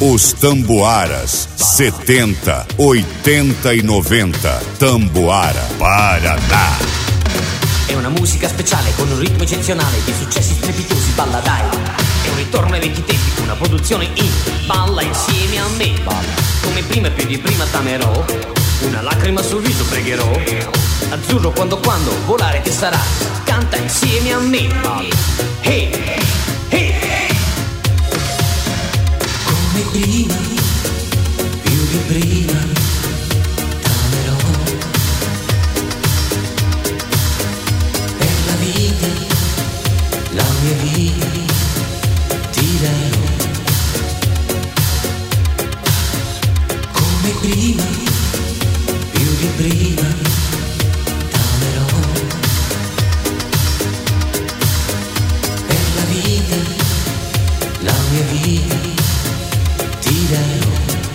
Os Tamboaras, 70, 80 e 90. Tamboara, Paraná. È una musica speciale con un ritmo eccezionale di successi strepitosi, balla dai. È un ritorno ai vecchi tempi, una produzione in balla insieme a me. Balla. Come prima e più di prima t'amerò, una lacrima sul viso pregherò. Azzurro quando volare che sarà, canta insieme a me. Balla. Hey, hey, hey. Come prima, più di prima t'amerò. Per la vita, la mia vita ti darò. Come prima, più di prima t'amerò. Per la vita, la mia vita ti darò.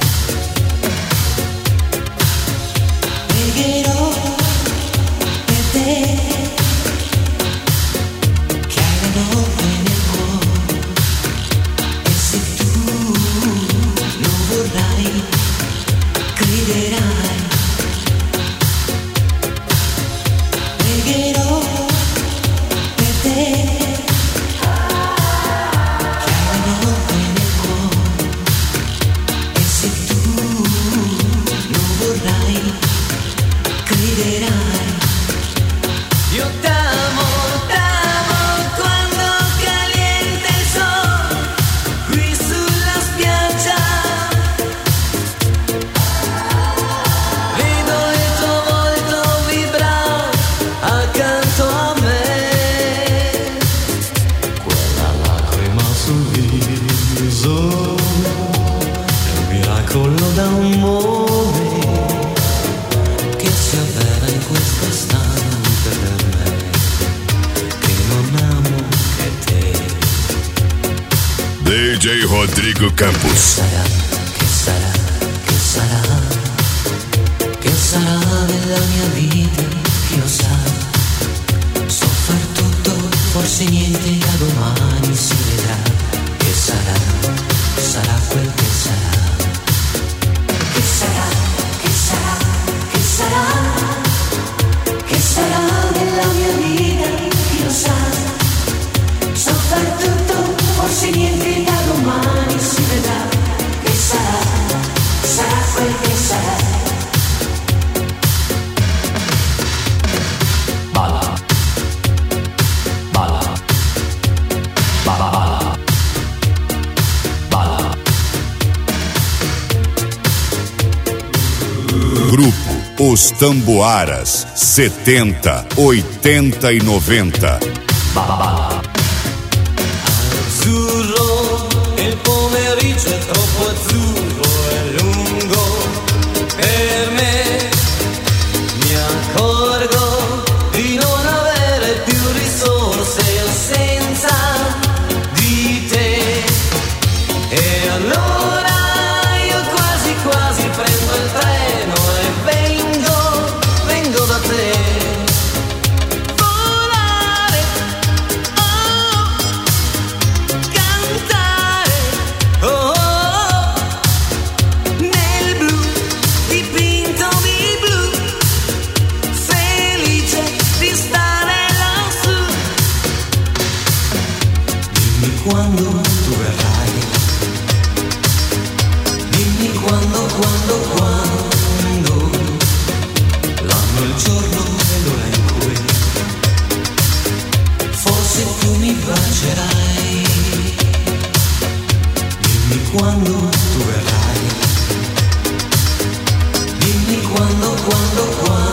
Pregherò per te che hai la notte nel cuore, e se tu lo vorrai crederai. Pregherò per te che hai la notte nel cuore, e se tu lo vorrai crederai. Io t'amo quando calienta il sole qui sulla spiaggia. Vedo il tuo volto vibrare accanto a me. Quella lacrima sul viso è un miracolo d'amore che si avvera in questo istante per me, che non amo che te. DJ Rodrigo Campos. Che sarà, che sarà, che sarà della mia vita, chi lo sa. So far tutto, forse niente, da domani si vedrà. Che sarà, sarà quel che sarà. Che sarà, che sarà, che sarà, che sarà della mia vita, chi lo sa. So far tutto, forse niente, da domani si vedrà. Che sarà, sarà quel che sarà. Balla, balla, balla, balla. Grupo Os Tamboaras, 70, 80 e 90. Balla. Azzurro, il pomeriggio è troppo azzurro e lungo per me. Mi accorgo di non avere più risorse senza di te. E allora io quasi quasi prendo il treno e vengo da te. Volare, oh, cantare, oh, oh, nel blu, dipinto di blu, felice di stare lassù. Dimmi quando tu verrai. Dimmi quando. L'anno, il giorno e l'ora in cui forse tu mi bacerai. Dimmi quando tu verrai. Dimmi quando.